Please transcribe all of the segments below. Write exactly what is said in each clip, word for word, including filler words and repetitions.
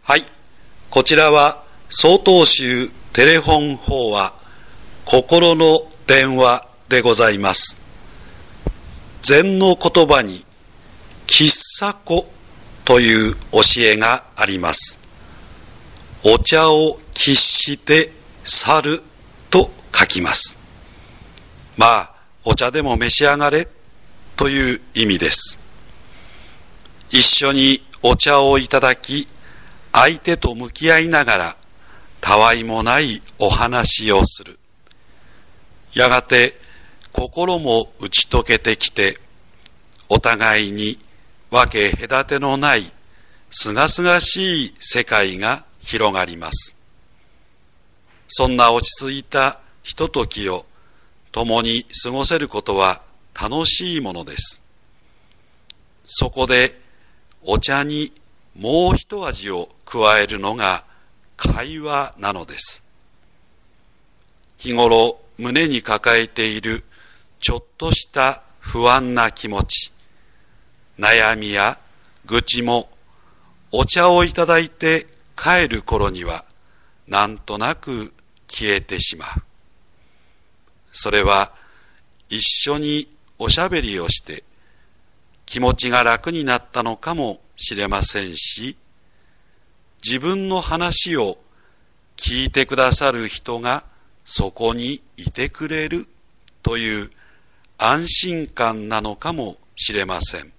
はい、こちらは曹洞宗テレフォン法話心の電話でございます。禅の言葉に喫茶子という教えがあります。お茶を喫して去ると書きます。まあお茶でも召し上がれという意味です。一緒にお茶をいただき、相手と向き合いながらたわいもないお話をする。やがて心も打ち解けてきて、お互いに分け隔てのないすがすがしい世界が広がります。そんな落ち着いたひとときを共に過ごせることは楽しいものです。そこでお茶にもう一味を加えるのが会話なのです。日頃胸に抱えているちょっとした不安な気持ち、悩みや愚痴もお茶をいただいて帰る頃にはなんとなく消えてしまう。それは一緒におしゃべりをして気持ちが楽になったのかもしれませんし、自分の話を聞いてくださる人がそこにいてくれるという安心感なのかもしれません。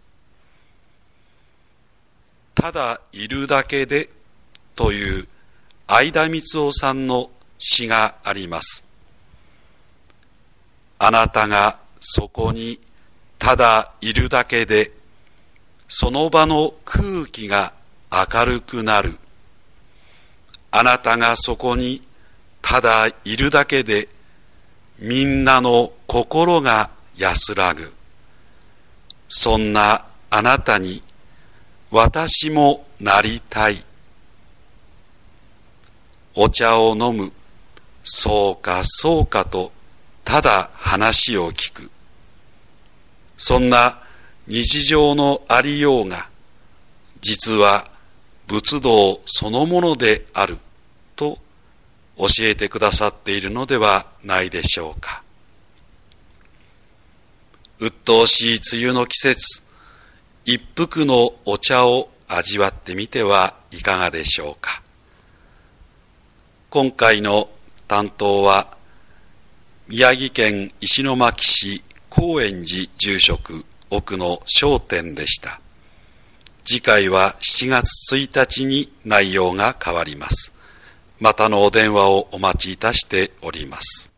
ただいるだけでという相田みつをさんの詩があります。あなたがそこにただいるだけで、その場の空気が明るくなる。あなたがそこにただいるだけで、みんなの心が安らぐ。そんなあなたに私もなりたい。お茶を飲む。そうかそうかとただ話を聞く。そんな日常のありようが実は仏道そのものであると教えてくださっているのではないでしょうか。鬱陶しい梅雨の季節、一服のお茶を味わってみてはいかがでしょうか。今回の担当は宮城県石巻市高円寺住職奥野商店でした。次回はしちがつついたちに内容が変わります。またのお電話をお待ちいたしております。